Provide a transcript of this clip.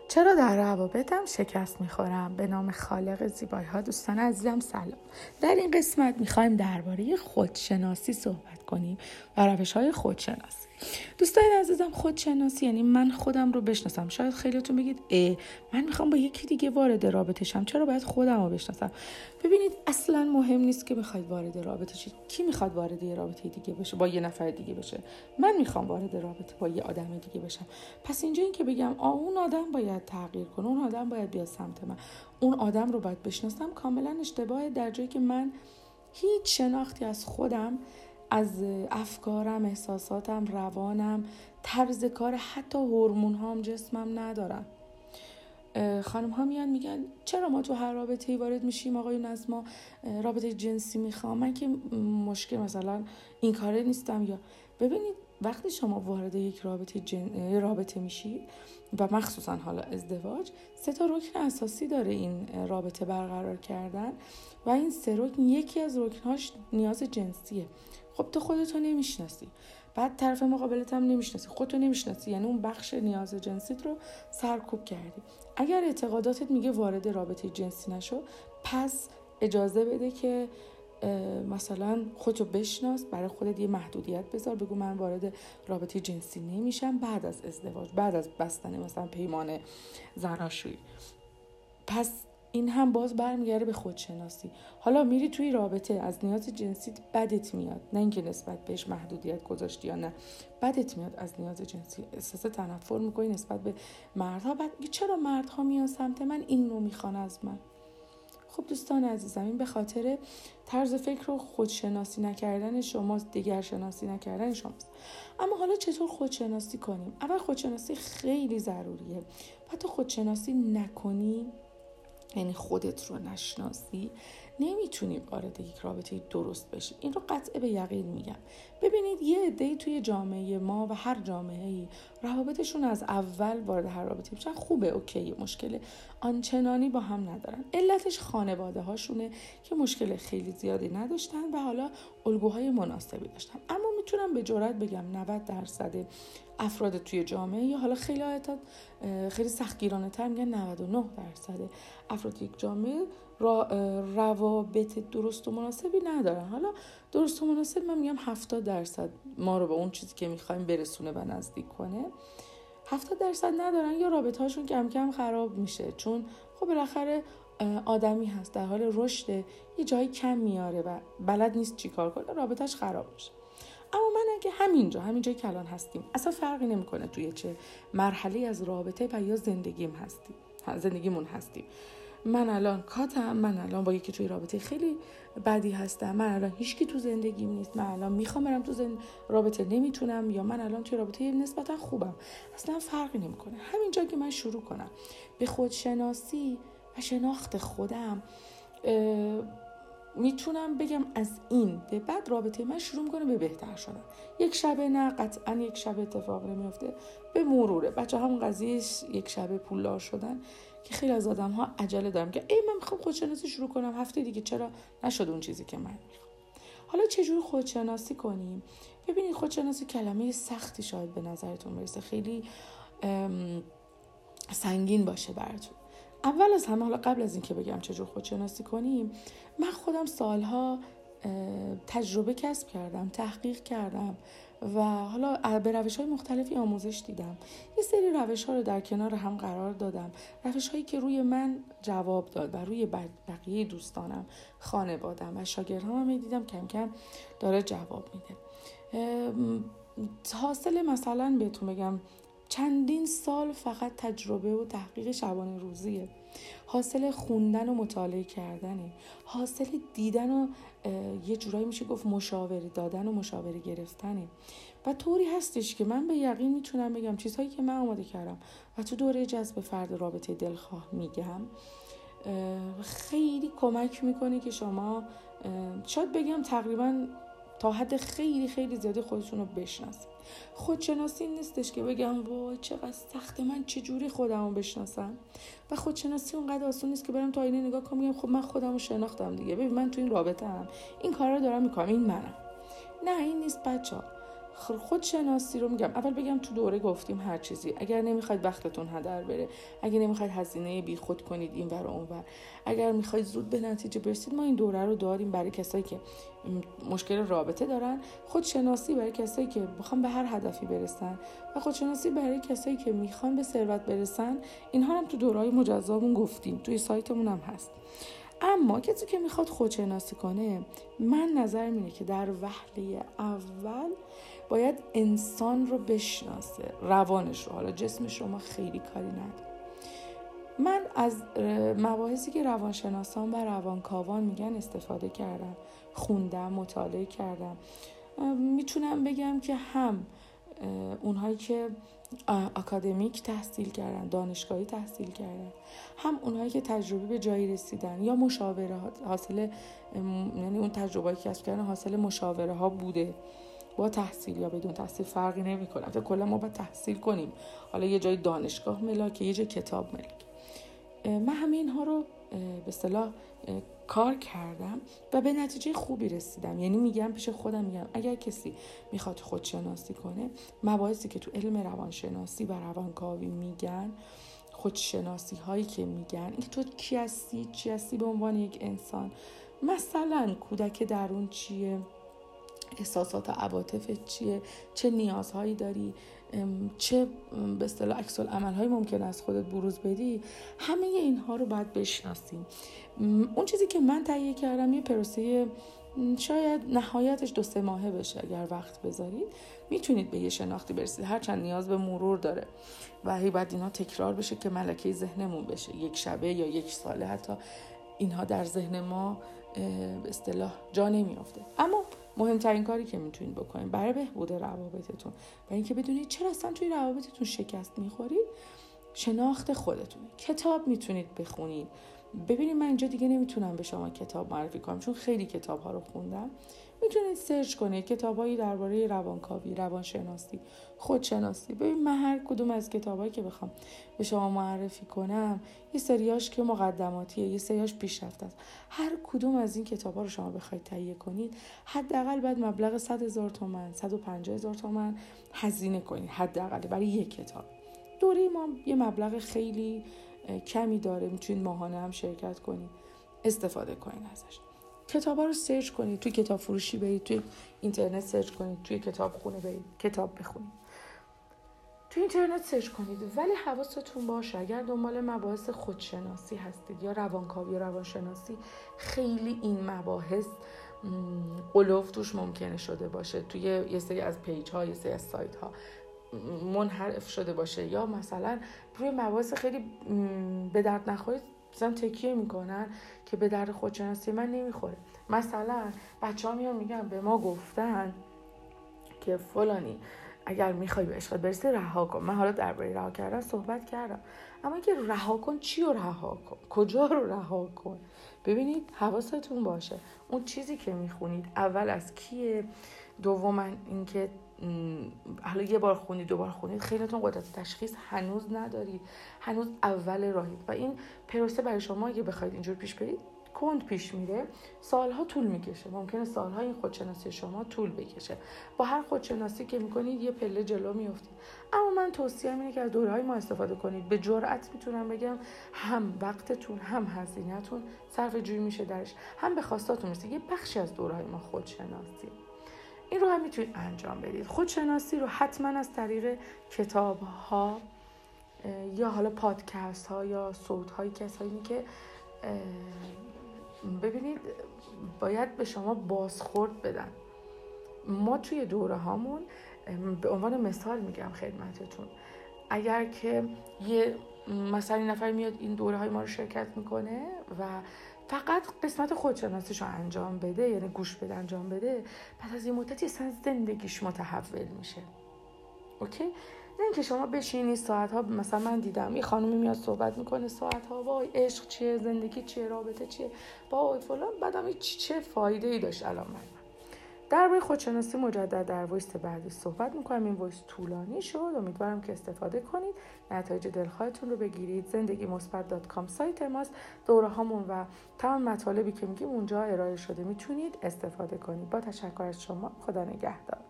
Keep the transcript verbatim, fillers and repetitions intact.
چرا در روابطم شکست میخورم؟ به نام خالق زیبایی ها. دوستان عزیزم سلام. در این قسمت میخوایم درباره خودشناسی صحبت کنیم و روش های خودشناسی. دوستان عزیزم، خودشناسی یعنی من خودم رو بشناسم. شاید خیلیتون بگید اه من میخوام با یکی دیگه وارد رابطه شم، چرا باید خودم رو بشناسم؟ ببینید، اصلا مهم نیست که میخواید وارد رابطه شید. کی میخواد وارد یه رابطه دیگه بشه با یه نفر دیگه بشه؟ من میخوام وارد رابطه با یه آدم دیگه بشم. پس اینجا این که بگم آ اون آدم باید تغییر کنه، اون آدم باید بیاد سمت من، اون آدم رو باید بشناسم، کاملا اشتباهه، در جایی که من هیچ شناختی از خودم، از افکارم، احساساتم، روانم، طرز کار، حتی هورمون هام، جسمم ندارم. خانم ها میان میگن چرا ما تو هر رابطه‌ای وارد میشیم آقایون، از ما رابطه جنسی میخوام، من که مشکل مثلا این کاره نیستم. یا ببینید، وقتی شما وارد یک رابطه جن... رابطه میشید و مخصوصا حالا ازدواج، سه تا رکن اساسی داره این رابطه برقرار کردن و این سه رکن یکی از رکن‌هاش نیاز جنسیه. خب تو خودتو نمیشناسی، بعد طرف مقابلت هم نمیشناسی، خودتو نمیشناسی، یعنی اون بخش نیاز جنسیت رو سرکوب کردی. اگر اعتقاداتت میگه وارد رابطه جنسی نشو، پس اجازه بده که مثلا خودتو بشناس، برای خودت یه محدودیت بذار، بگو من وارد رابطه جنسی نمیشم بعد از ازدواج، بعد از بستن مثلا پیمان زناشویی. پس این هم باز برمیگره به خودشناسی. حالا میری توی رابطه، از نیاز جنسی بدت میاد، نه اینکه نسبت بهش محدودیت گذاشتی یا نه، بدت میاد از نیاز جنسی، احساس تنفر میکنی نسبت به مردها، بعد چرا مردها میان سمت من، این رو میخوان از من. خب دوستان عزیزم، این به خاطر طرز فکر و خودشناسی نکردن شماست، دیگر شناسی نکردن شماست. اما حالا چطور خودشناسی کنیم؟ اول خودشناسی خیلی ضروریه. حتی خودشناسی نکنی، یعنی خودت رو نشناسی، نمیتونی وارد یک رابطه درست بشی. این رو قطع به یقین میگم. ببینید، یه عده‌ای توی جامعه ما و هر جامعه‌ای روابطشون از اول وارد هر رابطه میشن، خوبه، اوکی، مشکل آنچنانی با هم ندارن. علتش خانواده هاشونه که مشکل خیلی زیادی نداشتن و حالا الگوهای مناسبی داشتن. اما میتونم به جرئت بگم نود درصد افراد توی جامعه، یا حالا خیلی آیتا خیلی سختگیرانه تر میگن نود و نه درصد افراد یک جامعه را روابط درست و مناسبی ندارن. حالا درست و مناسب من میگم هفتاد درصد ما رو به اون چیزی که میخوایم برسونه و نزدیک کنه. هفتاد درصد ندارن، یا رابطه هاشون کم کم خراب میشه، چون خب بالاخره آدمی هست در حال رشد، یه جایی کم میاره و بلد نیست چی کار کنه، رابطهش خراب میشه. اما من اگه همینجا همینجایی که الان هستیم، اصلا فرقی نمیکنه توی چه مرحله از رابطه و یا زندگیم هستیم زندگیمون هستیم، من الان کاتم، من الان با یکی توی رابطه خیلی بدی هستم، من الان هیچکی تو زندگیم نیست، من الان میخوام برم تو زند... رابطه نمیتونم، یا من الان توی رابطه نسبتا خوبم، اصلا فرقی نمیکنه. همینجا که من شروع کنم به خودشناسی و شناخت خودم، میتونم بگم از این به بعد رابطه من شروع میکنه به بهتر شدن. یک شبه نه، قطعا یک شب اتفاق نمیفته، به مروره. بچه همون قضیه یک شبه پولدار شدن که خیلی از آدم ها عجله دارم که ای من میخوام خودشناسی شروع کنم هفته دیگه چرا نشد اون چیزی که من میخوام. حالا چجور خودشناسی کنیم؟ ببینید، خودشناسی کلمه سختی شاید به نظرتون برسه، خیلی سنگین باشه براتون. اول از همه، حالا قبل از این که بگم چجور خودشناسی کنیم، من خودم سالها تجربه کسب کردم، تحقیق کردم و حالا به روش‌های مختلفی آموزش دیدم. یه سری روش‌ها رو در کنار هم قرار دادم، روش‌هایی که روی من جواب داد و روی بقیه دوستانم، خانواده‌ام و شاگردام هم دیدم کم کم داره جواب میده. حاصل مثلا بهتون بگم چندین سال فقط تجربه و تحقیق شبانه روزیه، حاصل خوندن و مطالعه کردنه، حاصل دیدن و یه جورایی میشه گفت مشاوره دادن و مشاوره گرفتنه. و طوری هستش که من به یقین میتونم بگم چیزهایی که من آماده کردم و تو دوره جذب فرد رابطه دلخواه میگم، خیلی کمک میکنه که شما شاید بگم تقریبا تا حد خیلی خیلی زیادی خودتون رو بشناسید. خودشناسی نیستش که بگم وای چقدر سخته، من چجوری خودم رو بشناسم. و خودشناسی اونقدر آسون نیست که برم تو آینه نگاه کنم بگم خب من خودم رو شناختم دیگه، ببین من تو این رابطه هم این کارا رو دارم میکنم، این منم. نه، این نیست بچه‌ها. خودشناسی رو میگم اول بگم تو دوره گفتیم هر چیزی. اگر نمیخواید وقتتون هدر بره، اگر نمیخواید هزینه بی خود کنید این ور اون ور، اگر میخواید زود به نتیجه برسید، ما این دوره رو داریم برای کسایی که مشکل رابطه دارن، خودشناسی برای کسایی که میخوان به هر هدفی برسن و خودشناسی برای کسایی که میخوان به ثروت برسن. اینها هم تو دوره‌های مجزامون گفتیم، توی سایتمون هم هست. اما کسی که میخواد خودشناسی کنه، من نظرم اینه که در وهله اول باید انسان رو بشناسه، روانش رو. حالا جسمش رو ما خیلی کاری نداریم. من از مباحثی که روانشناسان و روانکاوان میگن استفاده کردم، خوندم، مطالعه کردم. میتونم بگم که هم اونهایی که اکادمیک تحصیل کردن، دانشگاهی تحصیل کردن، هم اونهایی که تجربه به جایی رسیدن یا مشاوره حاصل، یعنی اون تجربه‌ای که کسب کردن حاصل مشاوره ها بوده، با تحصیل یا بدون تحصیل فرقی نمی‌کنه. البته کلا ما باید تحصیل کنیم، حالا یه جای دانشگاه ملاک، یه جای کتاب ملاک. من همه اینها رو به اصطلاح کار کردم و به نتیجه خوبی رسیدم. یعنی میگم پیش خودم، میگم اگر کسی میخواد خودشناسی کنه، مباحثی که تو علم روانشناسی و روانکاوی میگن، خودشناسی هایی که میگن، این تو کی هستی، چی هستی به عنوان یک انسان، مثلا کودک درون چیه، احساسات و عواطف چیه، چه نیازهایی داری، چه به اصطلاح عکس العمل‌هایی ممکن است خودت بروز بدی، همه اینها رو باید بشناسیم. اون چیزی که من تهیه کردم یه پروسه شاید نهایتش دو سه ماهه بشه. اگر وقت بذارید میتونید به یه شناختی برسید، هرچند نیاز به مرور داره و هی بعد اینا تکرار بشه که ملکه ذهنمون بشه، یک شبه یا یک ساله حتی اینها در ذهن ما به اصطلاح جا نمیافته. اما مهمترین کاری که میتونید بکنید برای بهبود روابطتون، برای اینکه بدونید چرا اصلا توی روابطتون شکست میخورید، شناخت خودتونه. کتاب میتونید بخونید. ببینید من اینجا دیگه نمیتونم به شما کتاب معرفی کنم چون خیلی کتاب ها رو خوندم. میتونید سرچ کنید کتابایی درباره روانکاوی، روانشناسی، خودشناسی. ببین من هر کدوم از کتابایی که بخوام به شما معرفی کنم، یه سریاش که مقدماتیه، یه سریاش پیشرفته است. هر کدوم از این کتابا رو شما بخواید تهیه کنید، حداقل باید مبلغ صد هزار تومان، صد و پنجاه هزار تومان هزینه کنید حداقل برای یک کتاب. دوره ما یه مبلغ خیلی کمی داره، میتونید ماهانه هم شرکت کنید، استفاده کنید ازش. کتابا رو سرچ کنید، توی کتاب فروشی برید، توی اینترنت سرچ کنید، توی کتاب خونه برید کتاب بخونید، توی اینترنت سرچ کنید. ولی حواستون باشه اگر دنبال مباحث خودشناسی هستید یا روانکاوی یا روانشناسی، خیلی این مباحث قلوف توش ممکنه شده باشه، توی یه سری از پیج ها، یه سری از سایت ها منحرف شده باشه، یا مثلا روی مباحث خیلی به درد نخورید مثلا تکیه میکنن که به درد خودشناسی من نمیخوره. مثلا بچه ها میان میگن به ما گفتن که فلانی اگر میخوای به عشقت برسی رها کن. من حالا درباره رها کردن صحبت کردم، اما اینکه رها کن چی رو رها کن، کجا رو رها کن؟ ببینید حواستون باشه اون چیزی که میخونید اول از کیه، دوما اینکه حالا یه بار خونید دو بار خونید خیلیتون قدرت تشخیص هنوز ندارید، هنوز اول راهید و این پروسه برای شما اگه بخواید اینجور پیش برید کند پیش میره، سالها طول میکشه. ممکنه سالها این خودشناسی شما طول بکشه. با هر خودشناسی که میکنید یه پله جلو میافتید. اما من توصیه‌ام اینه که از دوره‌های ما استفاده کنید. به جرئت میتونم بگم هم وقتتون هم هزینه‌تون صرفه‌جویی میشه درش، هم به خواستاتون میشه. یه بخشی از دوره‌های ما خودشناسی، این رو هم میتونید انجام بدید. خودشناسی رو حتما از طریق کتاب‌ها یا حالا پادکست‌ها یا صوت‌های کسایی که ببینید باید به شما بازخورد بدن. ما توی دوره هامون به عنوان مثال میگم خدمتتون، اگر که یه مثلا این نفر میاد این دوره های ما رو شرکت میکنه و فقط قسمت خودشناسیشو انجام بده، یعنی گوش بده انجام بده، پس از این مدتی اصلا زندگیش متحول میشه. اوکی؟ نه اینکه شما بشینید ساعت ها، مثلا من دیدم یه خانومی میاد صحبت میکنه ساعت ها، وای عشق چیه، زندگی چیه، رابطه چیه، وای فلان، بعدم چه فایده ای داشت. الان من درباره خودشناسی مجدد در وایس بعدی صحبت میکنم. این وایس طولانی شد، امیدوارم که استفاده کنید، نتایج دلخواهتون رو بگیرید. زندگی مثبت دات کام سایت ماست، دوره هامون و تمام مطالبی که میگیم اونجا ارائه شده، میتونید استفاده کنید. با تشکر از شما، خدا نگهدار.